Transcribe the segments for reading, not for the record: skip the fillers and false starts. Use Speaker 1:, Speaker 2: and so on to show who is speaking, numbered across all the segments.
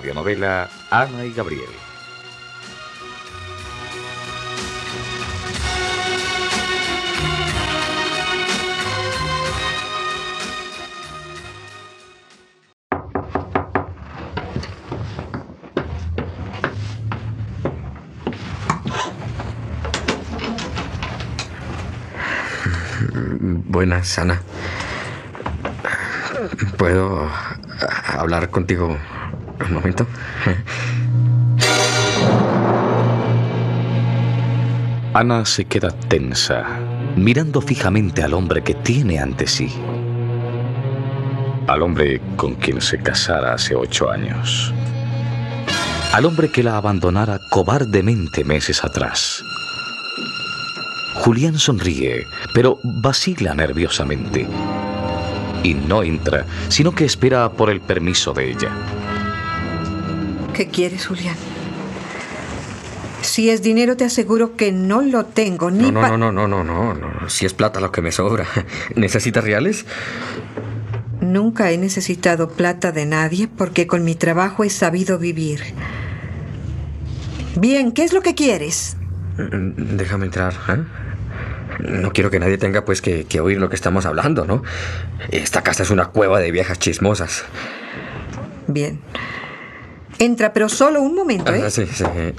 Speaker 1: radionovela Ana y Gabriel.
Speaker 2: Buenas, Ana. ¿Puedo hablar contigo un momento?
Speaker 1: Ana se queda tensa, mirando fijamente al hombre que tiene ante sí. Al hombre con quien se casara hace 8 años. Al hombre que la abandonara cobardemente meses atrás. Julián sonríe, pero vacila nerviosamente. Y no entra, sino que espera por el permiso de ella.
Speaker 3: ¿Qué quieres, Julián? Si es dinero, te aseguro que no lo tengo ni para...
Speaker 2: No. Si es plata lo que me sobra. ¿Necesitas reales?
Speaker 3: Nunca he necesitado plata de nadie porque con mi trabajo he sabido vivir. Bien, ¿qué es lo que quieres?
Speaker 2: Déjame entrar, ¿eh? No quiero que nadie tenga, pues, que oír lo que estamos hablando, ¿no? Esta casa es una cueva de viejas chismosas.
Speaker 3: Bien. Entra, pero solo un momento, ¿eh?
Speaker 2: Sí.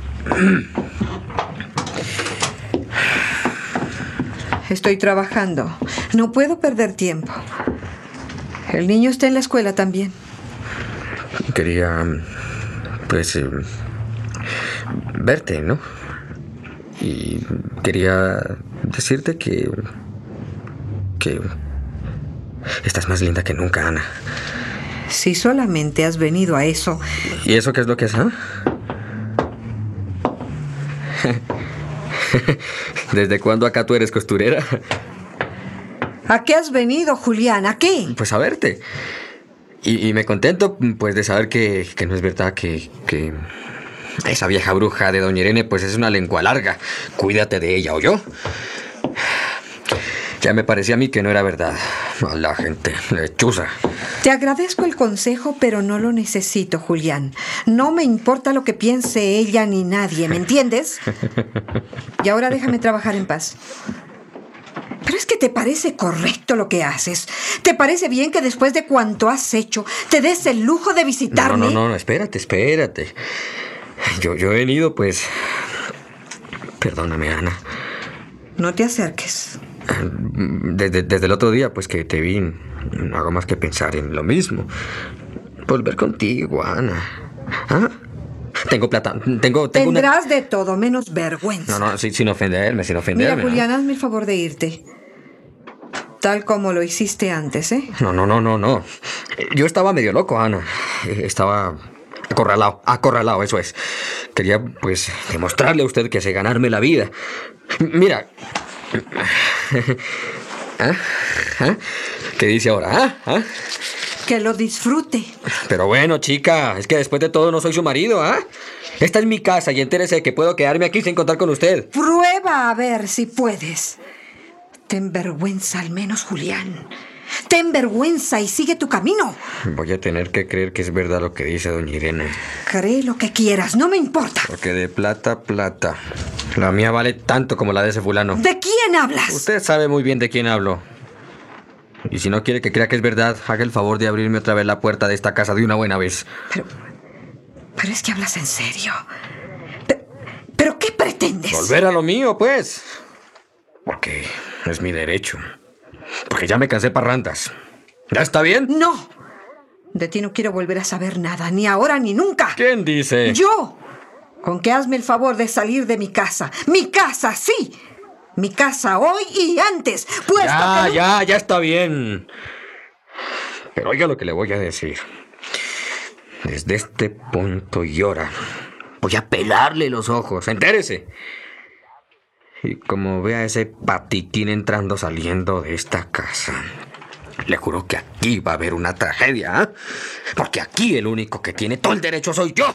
Speaker 3: Estoy trabajando. No puedo perder tiempo. El niño está en la escuela también.
Speaker 2: Quería, pues, verte, ¿no? Y quería decirte que estás más linda que nunca, Ana.
Speaker 3: Si solamente has venido a eso...
Speaker 2: ¿Y eso qué es lo que es, ah? ¿Desde cuándo acá tú eres costurera?
Speaker 3: ¿A qué has venido, Julián? ¿A qué?
Speaker 2: Pues a verte. Y me contento, pues, de saber que no es verdad que esa vieja bruja de doña Irene, pues, es una lengua larga. Cuídate de ella, ¿oyó? Ya me parecía a mí que no era verdad. A la gente lechuza.
Speaker 3: Te agradezco el consejo, pero no lo necesito, Julián. No me importa lo que piense ella ni nadie, ¿me entiendes? Y ahora déjame trabajar en paz. Pero es que te parece correcto lo que haces. ¿Te parece bien que después de cuanto has hecho te des el lujo de visitarme?
Speaker 2: No, espérate. Yo he venido, pues... Perdóname, Ana.
Speaker 3: No te acerques.
Speaker 2: Desde el otro día, pues, que te vi, no hago más que pensar en lo mismo. Volver contigo, Ana. ¿Ah? Tengo plata, tengo
Speaker 3: Tendrás de todo, menos vergüenza.
Speaker 2: No, sin ofenderme.
Speaker 3: Mira, Julián, hazme el favor de irte. Tal como lo hiciste antes, ¿eh?
Speaker 2: No. Yo estaba medio loco, Ana. Estaba acorralado, eso es. Quería, pues, demostrarle a usted que sé ganarme la vida. Mira... ¿Qué dice ahora?
Speaker 3: Que lo disfrute.
Speaker 2: Pero bueno, chica, es que después de todo no soy su marido, ¿ah? Esta es mi casa y entérese de que puedo quedarme aquí sin contar con usted.
Speaker 3: Prueba a ver si puedes. Ten vergüenza al menos, Julián. Ten vergüenza y sigue tu camino.
Speaker 2: Voy a tener que creer que es verdad lo que dice doña Irene.
Speaker 3: Cree lo que quieras, no me importa.
Speaker 2: Porque de plata. La mía vale tanto como la de ese fulano.
Speaker 3: ¿De quién hablas?
Speaker 2: Usted sabe muy bien de quién hablo. Y si no quiere que crea que es verdad, haga el favor de abrirme otra vez la puerta de esta casa de una buena vez.
Speaker 3: Pero es que hablas en serio. ¿Pero qué pretendes?
Speaker 2: Volver a lo mío, pues. Porque es mi derecho. Porque ya me cansé parrandas. ¿Ya está bien?
Speaker 3: No. De ti no quiero volver a saber nada, ni ahora ni nunca.
Speaker 2: ¿Quién dice?
Speaker 3: ¡Yo! Con que hazme el favor de salir de mi casa. ¡Mi casa, sí! Mi casa hoy y antes.
Speaker 2: Ya está bien. Pero oiga lo que le voy a decir. Desde este punto y hora voy a pelarle los ojos. Entérese. Y como vea ese patitín saliendo de esta casa, le juro que aquí va a haber una tragedia, ¿eh? Porque aquí el único que tiene todo el derecho soy yo.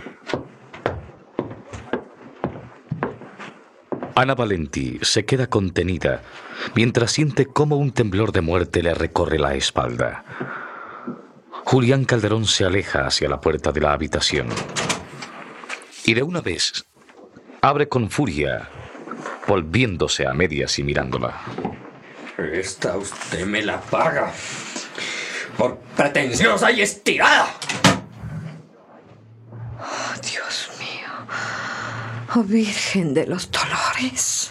Speaker 1: Ana Valentí se queda contenida mientras siente cómo un temblor de muerte le recorre la espalda. Julián Calderón se aleja hacia la puerta de la habitación y de una vez abre con furia, volviéndose a medias y mirándola.
Speaker 2: Esta usted me la paga por pretenciosa y estirada.
Speaker 3: Oh, Dios mío. Oh, Virgen de los Dolores.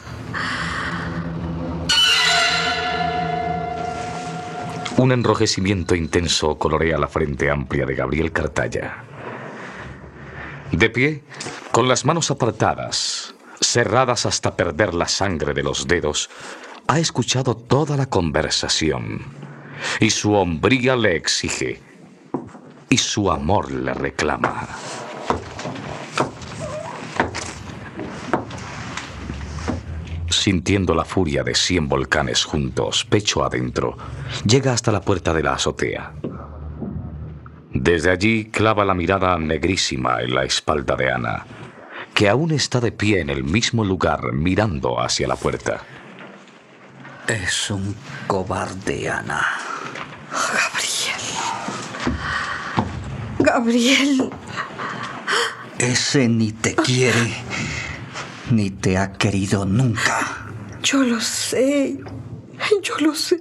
Speaker 1: Un enrojecimiento intenso colorea la frente amplia de Gabriel Cartaya. De pie, con las manos apartadas, cerradas hasta perder la sangre de los dedos, ha escuchado toda la conversación. Y su hombría le exige. Y su amor le reclama. Sintiendo la furia de 100 volcanes juntos, pecho adentro, llega hasta la puerta de la azotea. Desde allí clava la mirada negrísima en la espalda de Ana, que aún está de pie en el mismo lugar mirando hacia la puerta.
Speaker 4: Es un cobarde, Ana.
Speaker 3: Gabriel. Gabriel.
Speaker 4: Ese ni te quiere, ni te ha querido nunca.
Speaker 3: Yo lo sé. Yo lo sé.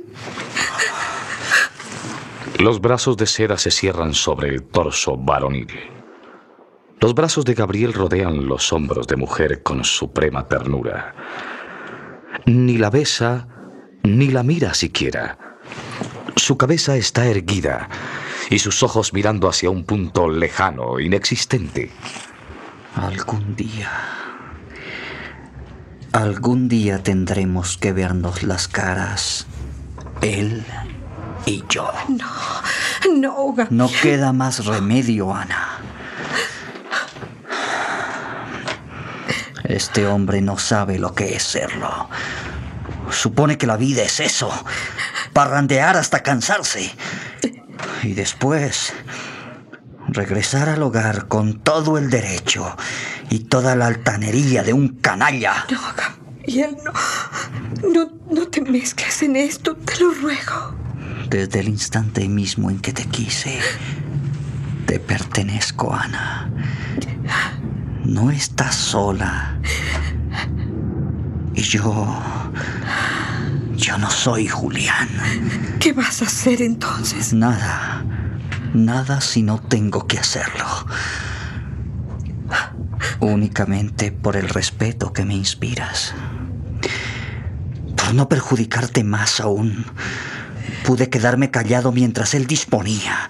Speaker 1: Los brazos de seda se cierran sobre el torso varonil. Los brazos de Gabriel rodean los hombros de mujer con suprema ternura. Ni la besa, ni la mira siquiera. Su cabeza está erguida y sus ojos mirando hacia un punto lejano, inexistente.
Speaker 4: Algún día tendremos que vernos las caras, él y yo.
Speaker 3: No, Gabriel.
Speaker 4: No queda más remedio, Ana. Este hombre no sabe lo que es serlo. Supone que la vida es eso, parrandear hasta cansarse. Y después regresar al hogar con todo el derecho y toda la altanería de un canalla.
Speaker 3: No, Gabriel, no te mezcles en esto, te lo ruego.
Speaker 4: Desde el instante mismo en que te quise, te pertenezco, Ana. No estás sola. Y yo no soy Julián.
Speaker 3: ¿Qué vas a hacer entonces?
Speaker 4: Nada si no tengo que hacerlo. Únicamente por el respeto que me inspiras. Por no perjudicarte más aún, pude quedarme callado mientras él disponía.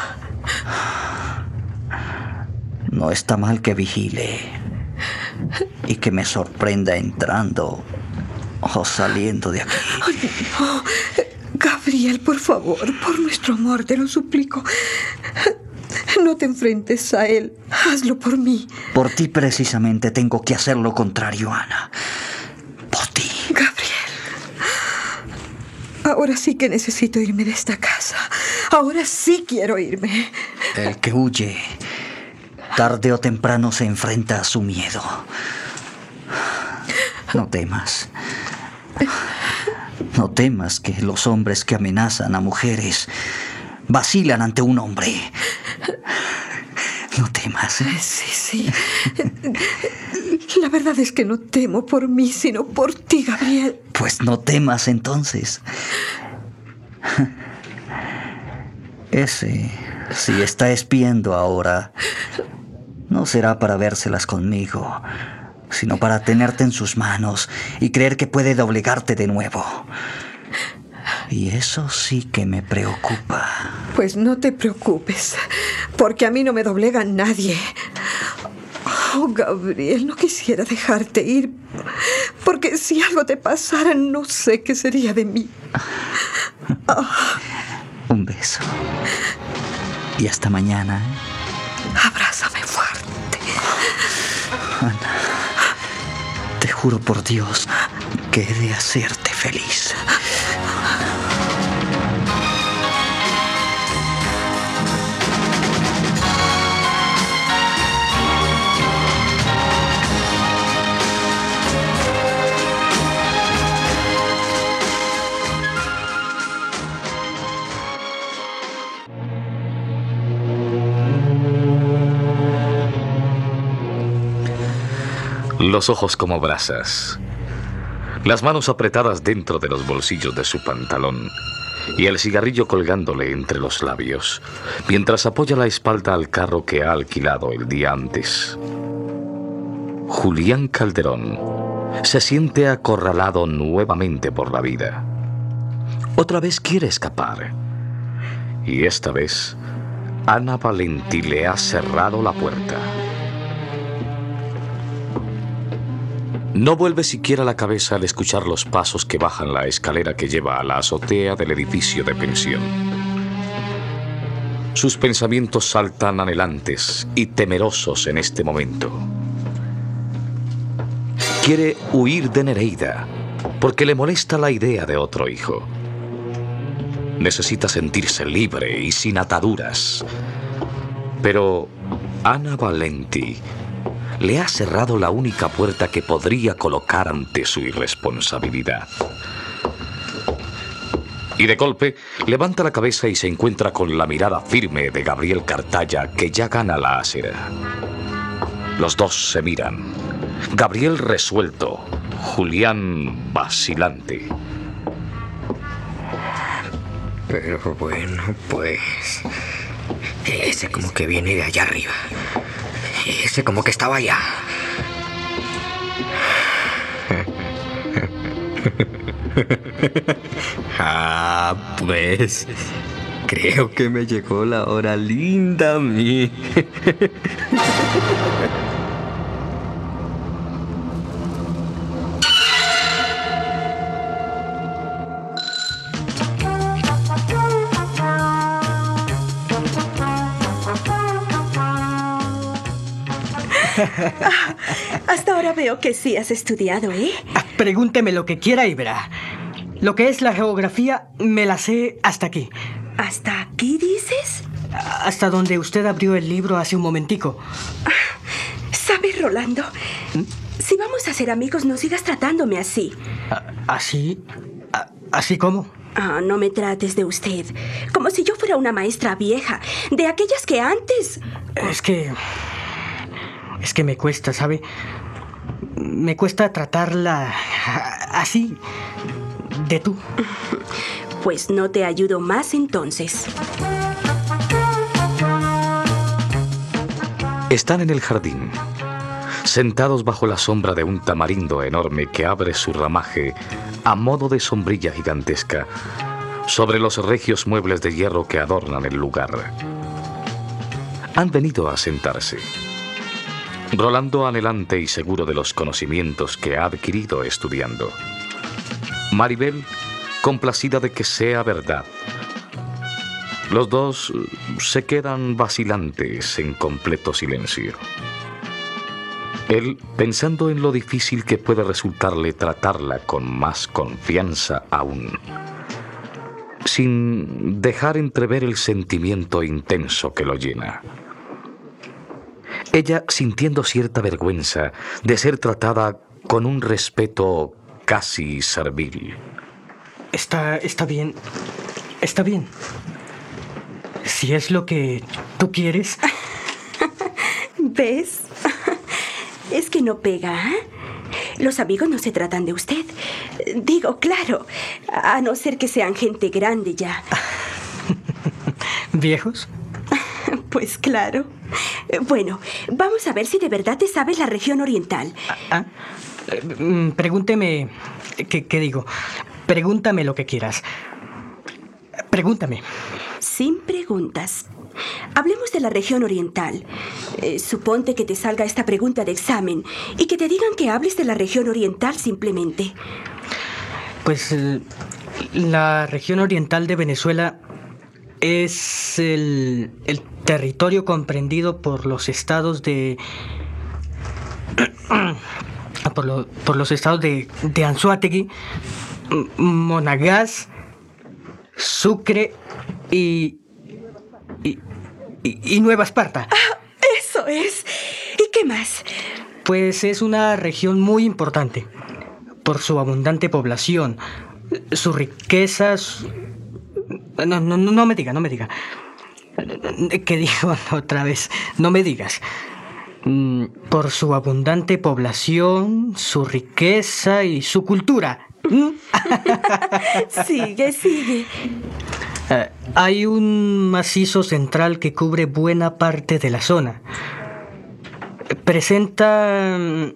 Speaker 4: No está mal que vigile y que me sorprenda entrando o saliendo de aquí.
Speaker 3: No, Gabriel, por favor, por nuestro amor, te lo suplico. No te enfrentes a él. Hazlo por mí.
Speaker 4: Por ti precisamente tengo que hacer lo contrario, Ana. Por ti.
Speaker 3: Gabriel. Ahora sí que necesito irme de esta casa. Ahora sí quiero irme.
Speaker 4: El que huye, tarde o temprano se enfrenta a su miedo. No temas. No temas que los hombres que amenazan a mujeres vacilan ante un hombre. No temas.
Speaker 3: Sí. La verdad es que no temo por mí, sino por ti, Gabriel.
Speaker 4: Pues no temas entonces. Ese, si está espiando ahora, no será para vérselas conmigo, sino para tenerte en sus manos y creer que puede doblegarte de nuevo. Y eso sí que me preocupa.
Speaker 3: Pues no te preocupes, porque a mí no me doblega nadie. Oh, Gabriel, no quisiera dejarte ir, porque si algo te pasara, no sé qué sería de mí. Oh.
Speaker 4: Un beso. Y hasta mañana.
Speaker 3: Abrázame fuerte.
Speaker 4: Ana, te juro por Dios que he de hacerte feliz.
Speaker 1: los ojos como brasas, las manos apretadas dentro de los bolsillos de su pantalón y el cigarrillo colgándole entre los labios, mientras apoya la espalda al carro que ha alquilado el día antes. Julián Calderón se siente acorralado nuevamente por la vida. Otra vez quiere escapar. Y esta vez, Ana Valentí le ha cerrado la puerta. No vuelve siquiera la cabeza al escuchar los pasos que bajan la escalera que lleva a la azotea del edificio de pensión. Sus pensamientos saltan anhelantes y temerosos en este momento. Quiere huir de Nereida porque le molesta la idea de otro hijo. Necesita sentirse libre y sin ataduras. Pero Ana Valentí le ha cerrado la única puerta que podría colocar ante su irresponsabilidad. Y de golpe levanta la cabeza y se encuentra con la mirada firme de Gabriel Cartaya, que ya gana la acera. Los dos se miran. Gabriel resuelto, Julián vacilante.
Speaker 2: Pero bueno, pues... ese como que viene de allá arriba. Ese como que estaba allá. Pues... creo que me llegó la hora linda a mí.
Speaker 5: Hasta ahora veo que sí has estudiado, ¿eh?
Speaker 6: Pregúnteme lo que quiera y verá. Lo que es la geografía me la sé hasta aquí.
Speaker 5: ¿Hasta aquí dices?
Speaker 6: Hasta donde usted abrió el libro hace un momentico.
Speaker 5: ¿Sabes, Rolando? Si vamos a ser amigos, no sigas tratándome así.
Speaker 6: ¿Así? ¿Así cómo?
Speaker 5: No me trates de usted. Como si yo fuera una maestra vieja, de aquellas que antes...
Speaker 6: Es que me cuesta, ¿sabe? Me cuesta tratarla así, de tú.
Speaker 5: Pues no te ayudo más entonces.
Speaker 1: Están en el jardín, sentados bajo la sombra de un tamarindo enorme que abre su ramaje a modo de sombrilla gigantesca sobre los regios muebles de hierro que adornan el lugar. Han venido a sentarse. Rolando anhelante y seguro de los conocimientos que ha adquirido estudiando. Maribel complacida de que sea verdad. Los dos se quedan vacilantes en completo silencio. Él pensando en lo difícil que puede resultarle tratarla con más confianza aún, sin dejar entrever el sentimiento intenso que lo llena. Ella sintiendo cierta vergüenza de ser tratada con un respeto casi servil.
Speaker 6: Está bien. Está bien. Si es lo que tú quieres.
Speaker 5: ¿Ves? Es que no pega, ¿eh? Los amigos no se tratan de usted. Digo, claro, a no ser que sean gente grande ya.
Speaker 6: ¿Viejos?
Speaker 5: Pues claro. Bueno, vamos a ver si de verdad te sabes la región oriental.
Speaker 6: Pregúnteme... ¿Qué digo? Pregúntame lo que quieras. Pregúntame.
Speaker 5: Sin preguntas. Hablemos de la región oriental. Suponte que te salga esta pregunta de examen y que te digan que hables de la región oriental simplemente.
Speaker 6: Pues la región oriental de Venezuela es el territorio comprendido por los estados de... por los estados de Anzoátegui, Monagas, Sucre y Nueva Esparta.
Speaker 5: ¡Eso es! ¿Y qué más?
Speaker 6: Pues es una región muy importante por su abundante población, sus riquezas... No me diga. ¿Qué digo otra vez? No me digas. Por su abundante población, su riqueza y su cultura.
Speaker 5: Sigue.
Speaker 6: Hay un macizo central que cubre buena parte de la zona. Presenta...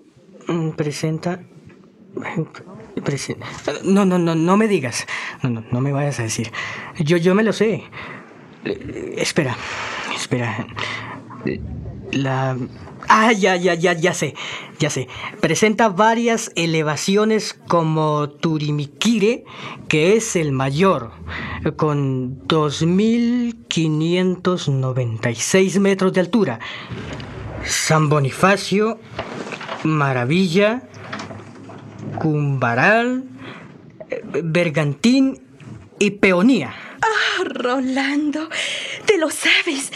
Speaker 6: No me digas. No me vayas a decir. Yo me lo sé. Espera. Ya sé. Presenta varias elevaciones como Turimiquire, que es el mayor, con 2.596 metros de altura. San Bonifacio, Maravilla, Cumbaral, Bergantín y Peonía.
Speaker 5: ¡Ah, Rolando! ¡Te lo sabes!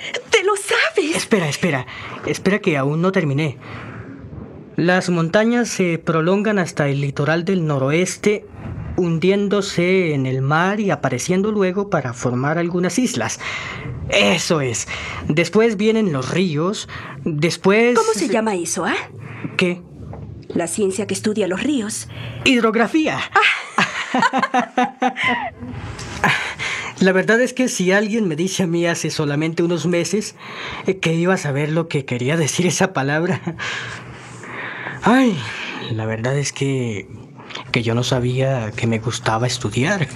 Speaker 6: Espera que aún no terminé. Las montañas se prolongan hasta el litoral del noroeste, hundiéndose en el mar y apareciendo luego para formar algunas islas. Eso es. Después vienen los ríos. Después...
Speaker 5: ¿Cómo se llama eso, ah?
Speaker 6: ¿Qué?
Speaker 5: La ciencia que estudia los ríos.
Speaker 6: Hidrografía. La verdad es que si alguien me dice a mí hace solamente unos meses que iba a saber lo que quería decir esa palabra... Ay, la verdad es que yo no sabía que me gustaba estudiar.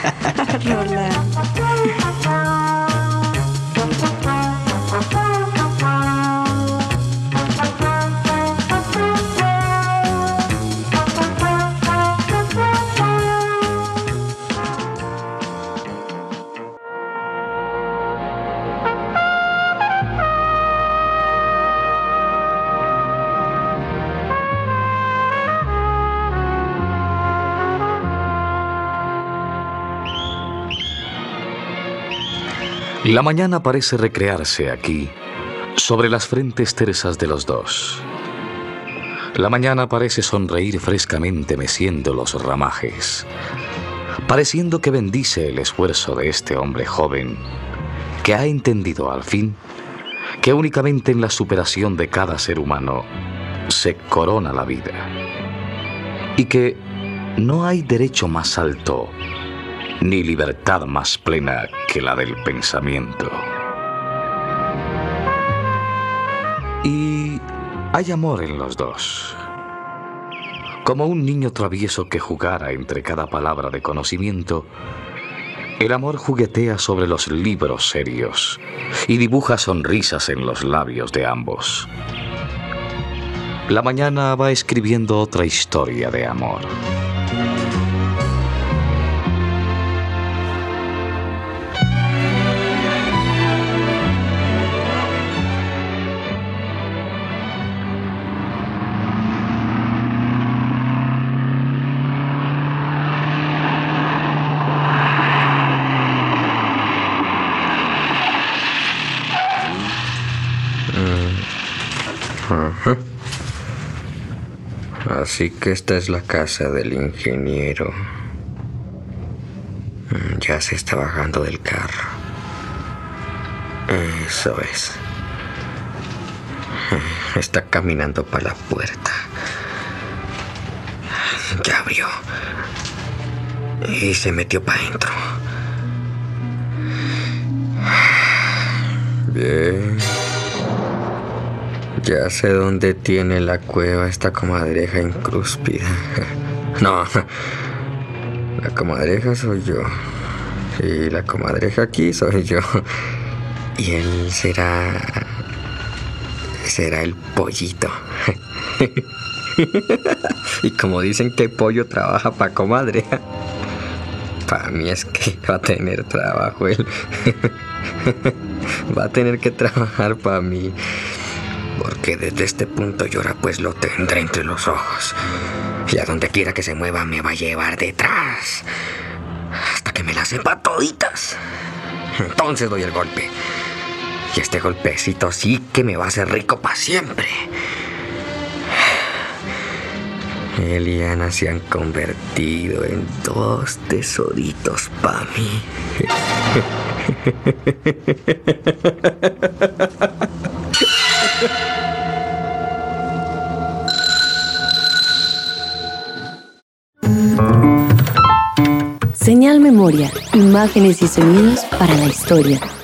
Speaker 1: La mañana parece recrearse aquí, sobre las frentes tersas de los dos. La mañana parece sonreír frescamente meciendo los ramajes, pareciendo que bendice el esfuerzo de este hombre joven, que ha entendido al fin que únicamente en la superación de cada ser humano se corona la vida, y que no hay derecho más alto ni libertad más plena que la del pensamiento. Y hay amor en los dos, como un niño travieso que jugara entre cada palabra de conocimiento. El amor juguetea sobre los libros serios y dibuja sonrisas en los labios de ambos. La mañana va escribiendo otra historia de amor.
Speaker 2: Así que esta es la casa del ingeniero. Ya se está bajando del carro. Eso es. Está caminando para la puerta. Ya abrió. Y se metió para adentro. Bien. Ya sé dónde tiene la cueva esta comadreja incrúspida. No, la comadreja soy yo. Y la comadreja aquí soy yo. Y él será el pollito. Y como dicen que pollo trabaja para comadre, para mí es que va a tener trabajo él. Va a tener que trabajar para mí. Porque desde este punto Yora pues lo tendré entre los ojos. Y a donde quiera que se mueva me va a llevar detrás. Hasta que me las sepa toditas. Entonces doy el golpe. Y este golpecito sí que me va a hacer rico para siempre. Él y Ana se han convertido en dos tesoritos para mí.
Speaker 7: Señal Memoria, imágenes y sonidos para la historia.